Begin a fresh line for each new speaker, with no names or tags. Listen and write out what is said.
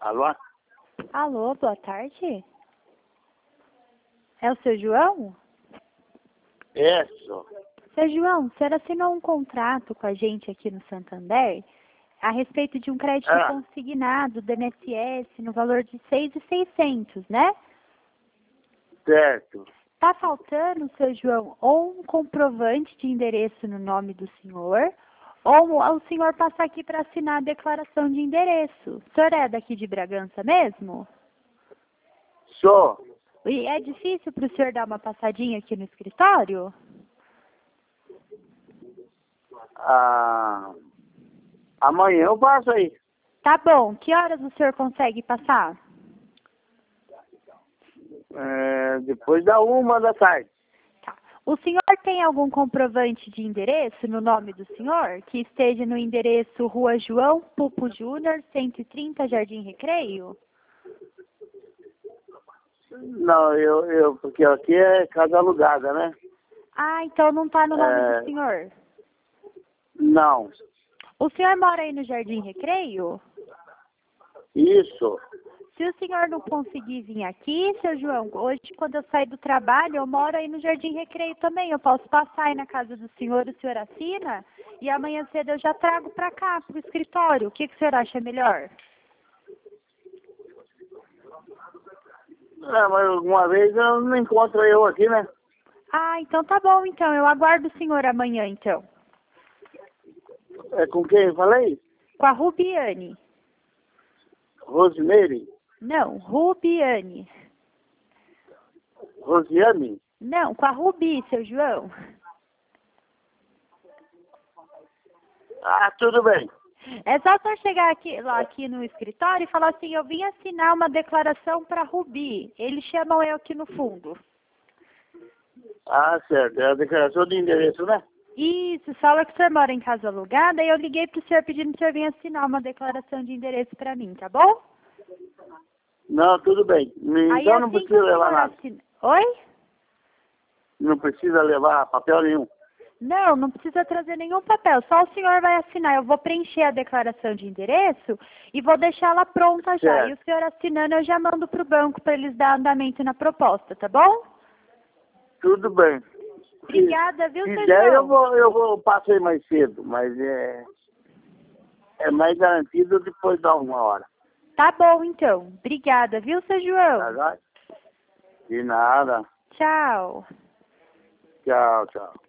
Alô?
Alô, boa tarde. É o seu João?
Isso.
Seu João, o senhor assinou um contrato com a gente aqui no Santander a respeito de um crédito consignado do INSS no valor de 6.600, né?
Certo.
Tá faltando, seu João, ou um comprovante de endereço no nome do senhor, ou o senhor passar aqui para assinar a declaração de endereço. O senhor é daqui de Bragança mesmo?
Sou.
E é difícil para o senhor dar uma passadinha aqui no escritório?
Amanhã eu passo aí.
Tá bom. Que horas o senhor consegue passar?
Depois da 1 da tarde.
Tá. O senhor tem algum comprovante de endereço no nome do senhor que esteja no endereço Rua João Pupo Júnior, 130, Jardim Recreio?
Não, porque aqui é casa alugada, né?
Ah, então não tá no nome do senhor.
Não.
O senhor mora aí no Jardim Recreio?
Isso.
Se o senhor não conseguir vir aqui, seu João, hoje quando eu sair do trabalho, eu moro aí no Jardim Recreio também. Eu posso passar aí na casa do senhor, o senhor assina, e amanhã cedo eu já trago para cá, pro escritório. O que o senhor acha melhor?
Mas alguma vez eu não encontro eu aqui, né?
Ah, então tá bom, então. Eu aguardo o senhor amanhã, então.
É com quem eu falei?
Com a Rubiane.
Rosimeire?
Não, Rubiane.
Rosiane?
Não, com a Rubi, seu João.
Tudo bem.
É só o senhor chegar aqui no escritório e falar assim, eu vim assinar uma declaração para Rubi. Eles chamam eu aqui no fundo.
Certo. É a declaração de endereço, né?
Isso, fala que o senhor mora em casa alugada e eu liguei pro senhor pedindo que o senhor venha assinar uma declaração de endereço para mim, tá bom?
Não, tudo bem.
Aí
Então não
assim que
precisa
o
levar
senhor
nada.
Oi?
Não precisa levar papel nenhum.
Não, não precisa trazer nenhum papel, só o senhor vai assinar. Eu vou preencher a declaração de endereço e vou deixá-la pronta já.
Certo.
E o senhor assinando, eu já mando pro banco para eles dar andamento na proposta, tá bom?
Tudo bem.
Obrigada, viu,
Se
seu
quiser,
João?
eu passo aí mais cedo, mas é mais garantido depois da 1 hora.
Tá bom, então. Obrigada, viu, seu João?
Tá, já? De nada.
Tchau.
Tchau, tchau.